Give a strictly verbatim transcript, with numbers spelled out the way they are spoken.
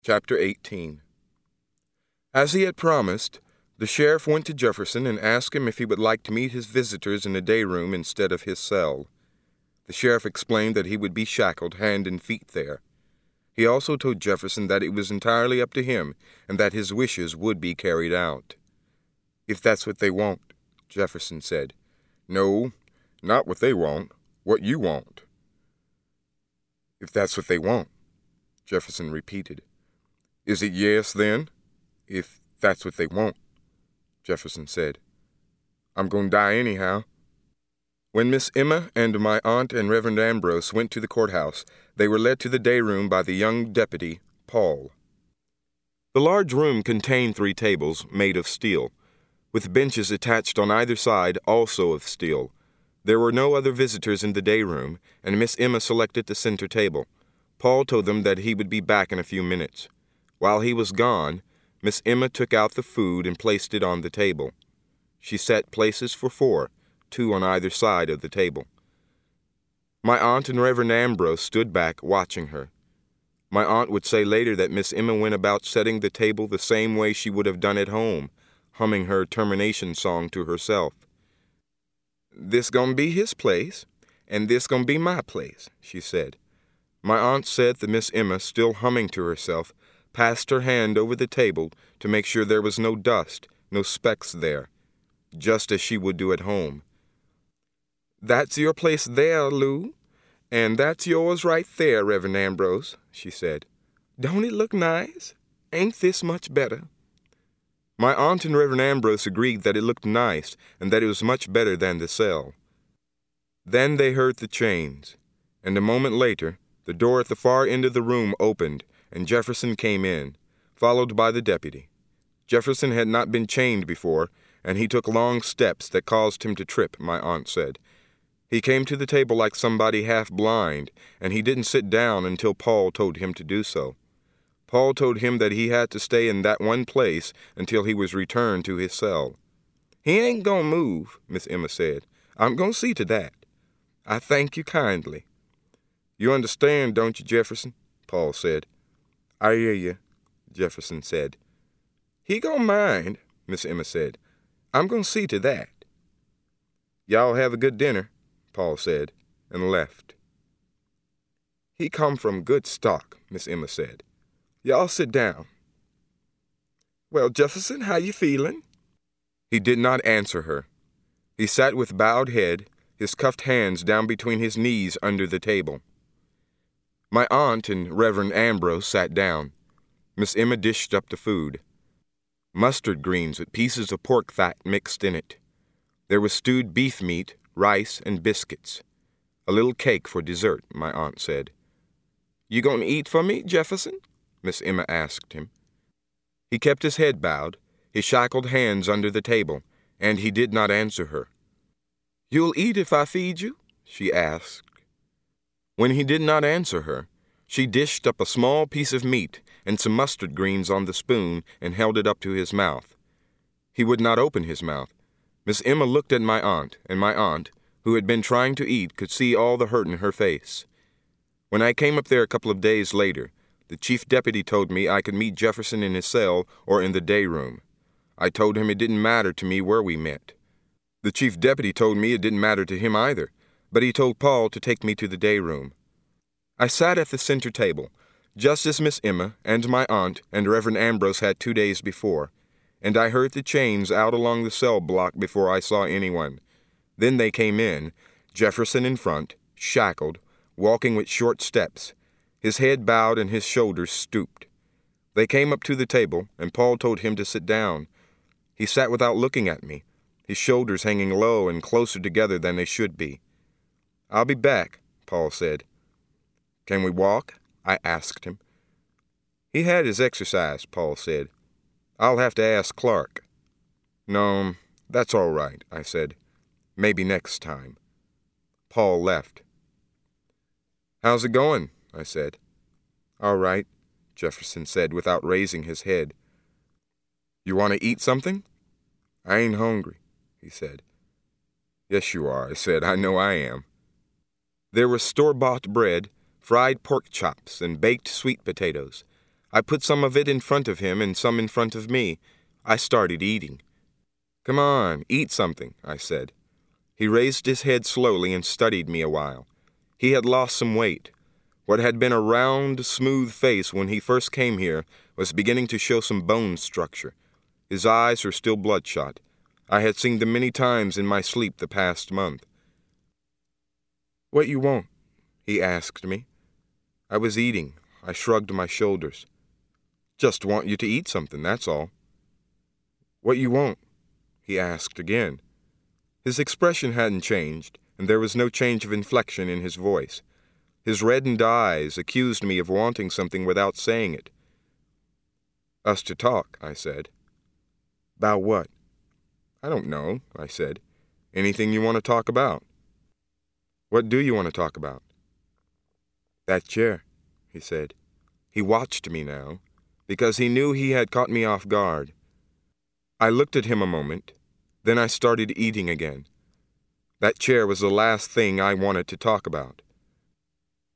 Chapter eighteen. As he had promised, the sheriff went to Jefferson and asked him if he would like to meet his visitors in the day room instead of his cell. The sheriff explained that he would be shackled hand and feet there. He also told Jefferson that it was entirely up to him and that his wishes would be carried out. "If that's what they want," Jefferson said. "No, not what they want, what you want." "If that's what they want," Jefferson repeated. "Is it yes, then?" "If that's what they want," Jefferson said. "I'm going to die anyhow." When Miss Emma and my aunt and Reverend Ambrose went to the courthouse, they were led to the day room by the young deputy, Paul. The large room contained three tables, made of steel, with benches attached on either side, also of steel. There were no other visitors in the day room, and Miss Emma selected the center table. Paul told them that he would be back in a few minutes. While he was gone, Miss Emma took out the food and placed it on the table. She set places for four, two on either side of the table. My aunt and Reverend Ambrose stood back, watching her. My aunt would say later that Miss Emma went about setting the table the same way she would have done at home, humming her termination song to herself. "This gonna be his place, and this gonna be my place," she said. My aunt said that Miss Emma, still humming to herself, passed her hand over the table to make sure there was no dust, no specks there, just as she would do at home. "That's your place there, Lou, and that's yours right there, Reverend Ambrose," she said. "Don't it look nice? Ain't this much better?" My aunt and Reverend Ambrose agreed that it looked nice and that it was much better than the cell. Then they heard the chains, and a moment later, the door at the far end of the room opened, and Jefferson came in, followed by the deputy. Jefferson had not been chained before, and he took long steps that caused him to trip, my aunt said. He came to the table like somebody half-blind, and he didn't sit down until Paul told him to do so. Paul told him that he had to stay in that one place until he was returned to his cell. "He ain't gonna move," Miss Emma said. "I'm gonna see to that. I thank you kindly." "You understand, don't you, Jefferson?" Paul said. "I hear you," Jefferson said. "He gonna mind," Miss Emma said. "I'm gonna see to that." "Y'all have a good dinner," Paul said, and left. "He come from good stock," Miss Emma said. "Y'all sit down." "Well, Jefferson, how you feeling?" He did not answer her. He sat with bowed head, his cuffed hands down between his knees under the table. My aunt and Reverend Ambrose sat down. Miss Emma dished up the food. Mustard greens with pieces of pork fat mixed in it. There was stewed beef meat, rice, and biscuits. A little cake for dessert, my aunt said. "You gonna eat for me, Jefferson?" Miss Emma asked him. He kept his head bowed, his shackled hands under the table, and he did not answer her. "You'll eat if I feed you?" she asked. When he did not answer her, she dished up a small piece of meat and some mustard greens on the spoon and held it up to his mouth. He would not open his mouth. Miss Emma looked at my aunt, and my aunt, who had been trying to eat, could see all the hurt in her face. When I came up there a couple of days later, the chief deputy told me I could meet Jefferson in his cell or in the day room. I told him it didn't matter to me where we met. The chief deputy told me it didn't matter to him either, but he told Paul to take me to the day room. I sat at the center table, just as Miss Emma and my aunt and Reverend Ambrose had two days before, and I heard the chains out along the cell block before I saw anyone. Then they came in, Jefferson in front, shackled, walking with short steps, his head bowed and his shoulders stooped. They came up to the table, and Paul told him to sit down. He sat without looking at me, his shoulders hanging low and closer together than they should be. "I'll be back," Paul said. "Can we walk?" I asked him. "He had his exercise," Paul said. "I'll have to ask Clark." "No, that's all right," I said. "Maybe next time." Paul left. "How's it going?" I said. "All right," Jefferson said without raising his head. "You want to eat something?" "I ain't hungry," he said. "Yes, you are," I said. "I know I am." There was store-bought bread, fried pork chops, and baked sweet potatoes. I put some of it in front of him and some in front of me. I started eating. "Come on, eat something," I said. He raised his head slowly and studied me a while. He had lost some weight. What had been a round, smooth face when he first came here was beginning to show some bone structure. His eyes were still bloodshot. I had seen them many times in my sleep the past month. "What you want?" he asked me. I was eating. I shrugged my shoulders. "Just want you to eat something, that's all." "What you want?" he asked again. His expression hadn't changed, and there was no change of inflection in his voice. His reddened eyes accused me of wanting something without saying it. "Us to talk," I said. "'Bout what?" "I don't know," I said. "Anything you want to talk about." "What do you want to talk about?" "That chair," he said. He watched me now, because he knew he had caught me off guard. I looked at him a moment, then I started eating again. That chair was the last thing I wanted to talk about.